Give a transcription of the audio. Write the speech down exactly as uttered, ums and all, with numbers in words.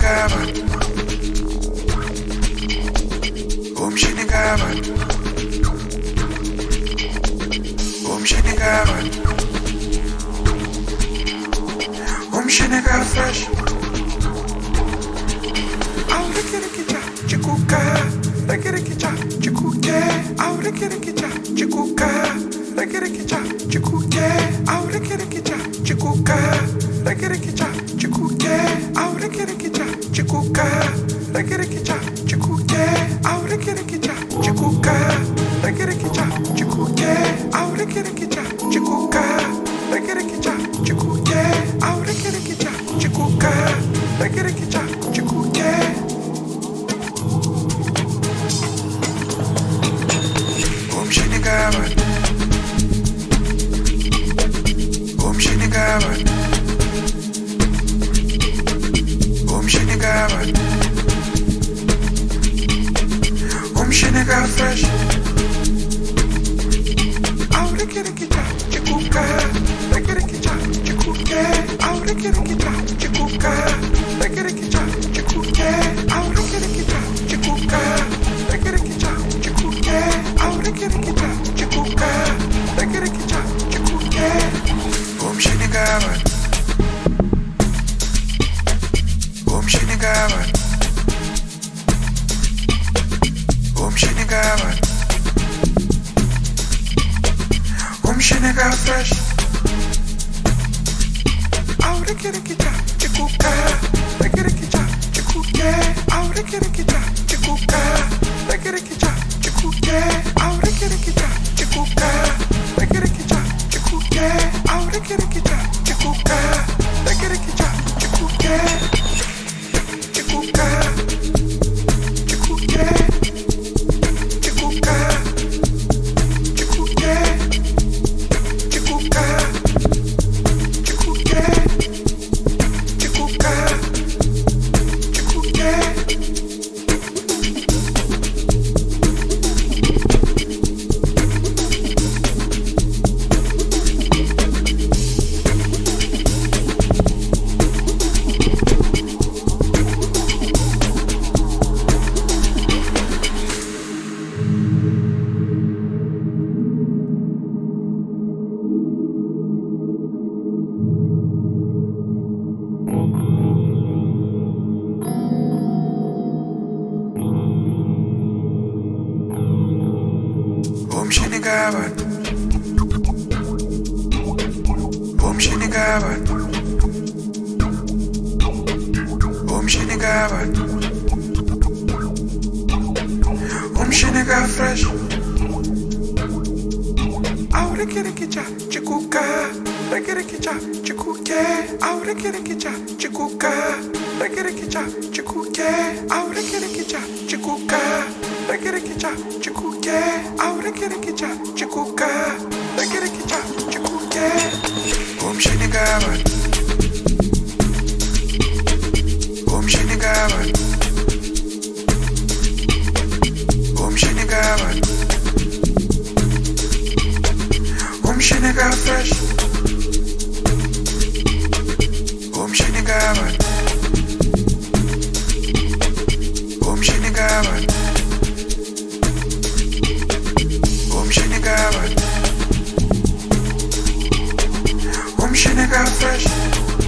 Umshinikaban, Umshinikaban, Umshinikaban, Umshinika fresh. Au rikirikicha, chikuka, rikirikicha, chikuke, au rikirikicha, chikuka, rikirikicha, chikuke, au rikirikicha, chikuka, rikirikicha, chikuke, au rikirikicha, chikuka, rikirikicha, chikuke, au rikirikicha, chikuka, rikirikicha, chikuke, au rikirikicha, chikuka, rikirikicha, chikuke, au rikirikicha, chikuka, rikirikicha, chikuke. Umshinikaban, Umshinikaban, Umshinikaban, Umshinika fresh. Au rikirikicha, chikuka, rikirikicha, chikuke, au rikirikicha, chikuka, rikirikicha, chikuke, au rikirikicha, chikuka, rikirikicha, chikuke, au rikirikicha, chikuka, rikirikicha, chikuke. Umshinikaban, Umshinikaban, Umshinikaban, Umshinika fresh. Au rikirikicha, chikuka, rikirikicha, chikuke, au rikirikicha, chikuka, rikirikicha, chikuke, au rikirikicha, chikuka, rikirikicha, chikuke, au rikirikicha, chikuka, rikirikicha, chikuke, chikuka, chikuke, chikuka, chikuke, chikuka, chikuke, chikuka, chikuke. Umshinikaban, Umshinikaban, Umshinikaban, Umshinika fresh. Au rikirikicha, chikuka, rikirikicha, chikuke, au rikirikicha, chikuka, rikirikicha, chikuke, au rikirikicha, chikuka, rikirikicha, chikuke, au rikirikicha, chikuka, rikirikicha, chikuke. Umshinikaban, Umshinikaban, Umshinikaban, Umshinika fresh. Umshinikaban, Umshinikaban, Umshinikaban, Umshinika fresh.